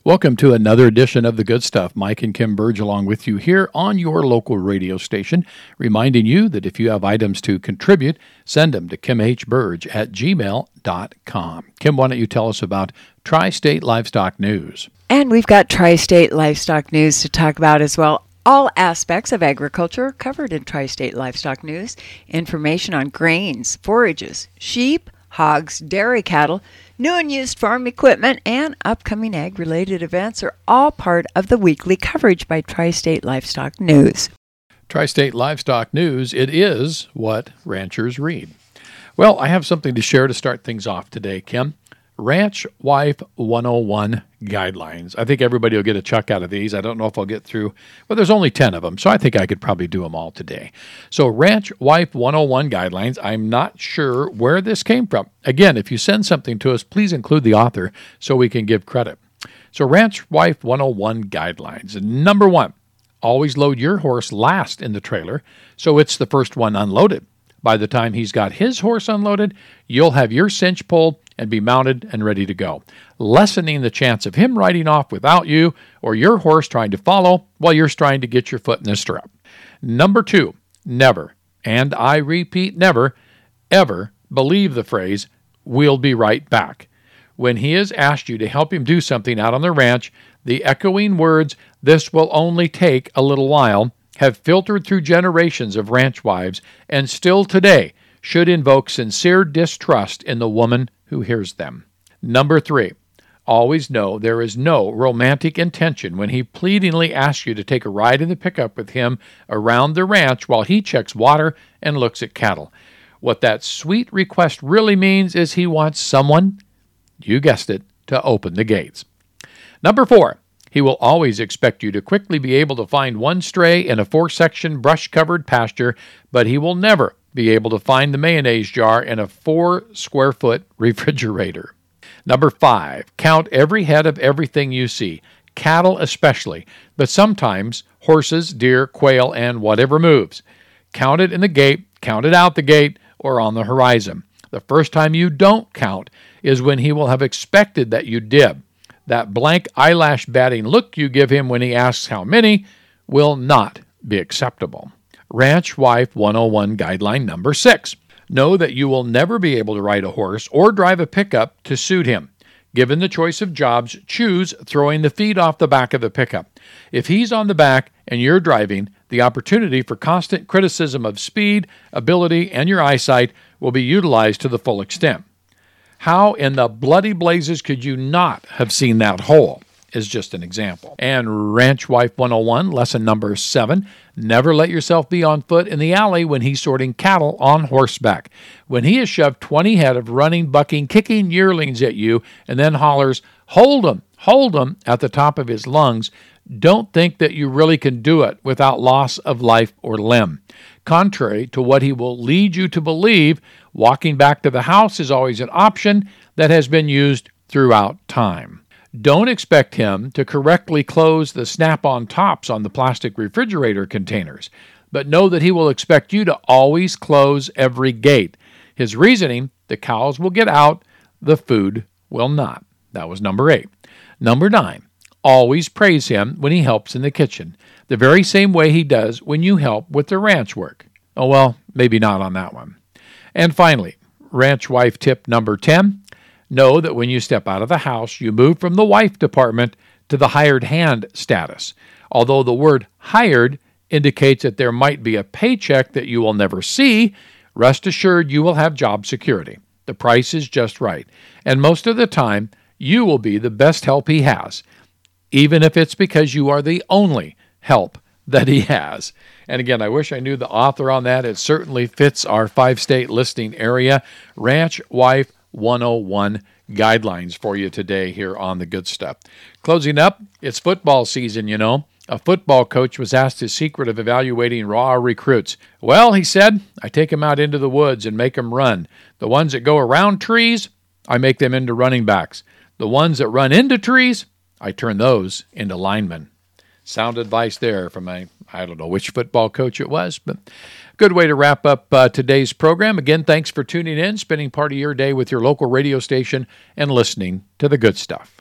Welcome to another edition of The Good Stuff. Mike and Kim Burge along with you here on your local radio station, reminding you that if you have items to contribute, send them to kimhburge@gmail.com. Kim, why don't you tell us about Tri-State Livestock News? And we've got Tri-State Livestock News to talk about as well. All aspects of agriculture covered in Tri-State Livestock News. Information on grains, forages, sheep, hogs, dairy cattle, new and used farm equipment, and upcoming ag-related events are all part of the weekly coverage by Tri-State Livestock News. Tri-State Livestock News, it is what ranchers read. Well, I have something to share to start things off today, Kim. Ranch Wife 101 guidelines. I think everybody will get a chuck out of these. I don't know if I'll get through, but there's only 10 of them, so I think I could probably do them all today. So Ranch Wife 101 guidelines, I'm not sure where this came from. Again, if you send something to us, please include the author so we can give credit. So Ranch Wife 101 guidelines. Number 1, always load your horse last in the trailer so it's the first one unloaded. By the time he's got his horse unloaded, you'll have your cinch pulled and be mounted and ready to go, lessening the chance of him riding off without you or your horse trying to follow while you're trying to get your foot in the stirrup. Number 2, never, and I repeat never, ever believe the phrase, "we'll be right back." When he has asked you to help him do something out on the ranch, the echoing words, "this will only take a little while," have filtered through generations of ranch wives and still today should invoke sincere distrust in the woman who hears them. Number 3, always know there is no romantic intention when he pleadingly asks you to take a ride in the pickup with him around the ranch while he checks water and looks at cattle. What that sweet request really means is he wants someone, you guessed it, to open the gates. Number 4, he will always expect you to quickly be able to find one stray in a 4-section brush-covered pasture, but he will never be able to find the mayonnaise jar in a 4-square-foot refrigerator. Number 5, count every head of everything you see, cattle especially, but sometimes horses, deer, quail, and whatever moves. Count it in the gate, count it out the gate, or on the horizon. The first time you don't count is when he will have expected that you did. That blank eyelash batting look you give him when he asks how many will not be acceptable. Ranch Wife 101 guideline number 6. Know that you will never be able to ride a horse or drive a pickup to suit him. Given the choice of jobs, choose throwing the feed off the back of the pickup. If he's on the back and you're driving, the opportunity for constant criticism of speed, ability, and your eyesight will be utilized to the full extent. How in the bloody blazes could you not have seen that hole? Is just an example. And Ranch Wife 101, lesson number 7, never let yourself be on foot in the alley when he's sorting cattle on horseback. When he has shoved 20 head of running, bucking, kicking yearlings at you and then hollers, hold 'em, at the top of his lungs, don't think that you really can do it without loss of life or limb. Contrary to what he will lead you to believe, walking back to the house is always an option that has been used throughout time. Don't expect him to correctly close the snap-on tops on the plastic refrigerator containers, but know that he will expect you to always close every gate. His reasoning, the cows will get out, the food will not. That was number 8. Number 9, always praise him when he helps in the kitchen, the very same way he does when you help with the ranch work. Oh, well, maybe not on that one. And finally, Ranch Wife tip number 10, know that when you step out of the house, you move from the wife department to the hired hand status. Although the word hired indicates that there might be a paycheck that you will never see, rest assured you will have job security. The price is just right. And most of the time, you will be the best help he has, even if it's because you are the only help that he has. And again, I wish I knew the author on that. It certainly fits our 5-state listing area. Ranch Wife 101 guidelines for you today here on The Good Stuff. Closing up, it's football season, you know. A football coach was asked his secret of evaluating raw recruits. Well, he said, I take them out into the woods and make them run. The ones that go around trees, I make them into running backs. The ones that run into trees, I turn those into linemen. Sound advice there from I don't know which football coach it was, but good way to wrap up today's program. Again, thanks for tuning in, spending part of your day with your local radio station, and listening to The Good Stuff.